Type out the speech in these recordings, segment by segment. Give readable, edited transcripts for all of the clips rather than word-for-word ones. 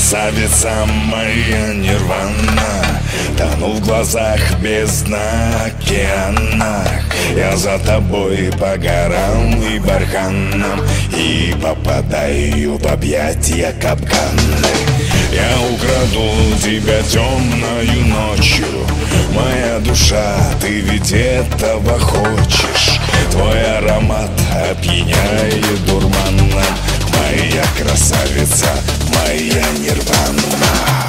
красавица моя нирвана, тону в глазах бездна океана. Я за тобой по горам и барханам и попадаю в объятия капканы. Я украду тебя темною ночью, моя душа, ты ведь этого хочешь. Твой аромат опьяняет дурманом, моя красавица, моя нирвана.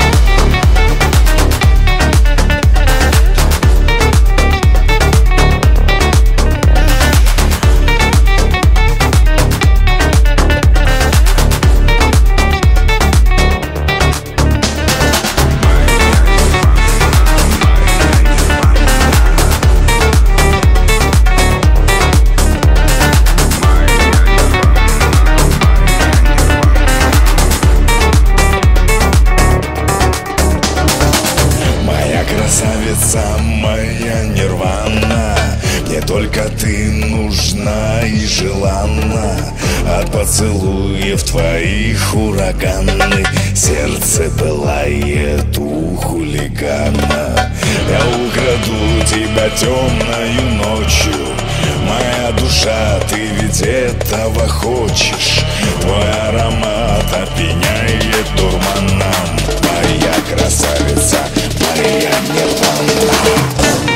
Красавица моя нирвана, мне только ты нужна и желанна. От поцелуев твоих ураганы сердце пылает у хулигана. Я украду тебя темною ночью, моя душа, ты ведь этого хочешь. Твой аромат опьяняет дурманом, моя красавица, моя нирвана.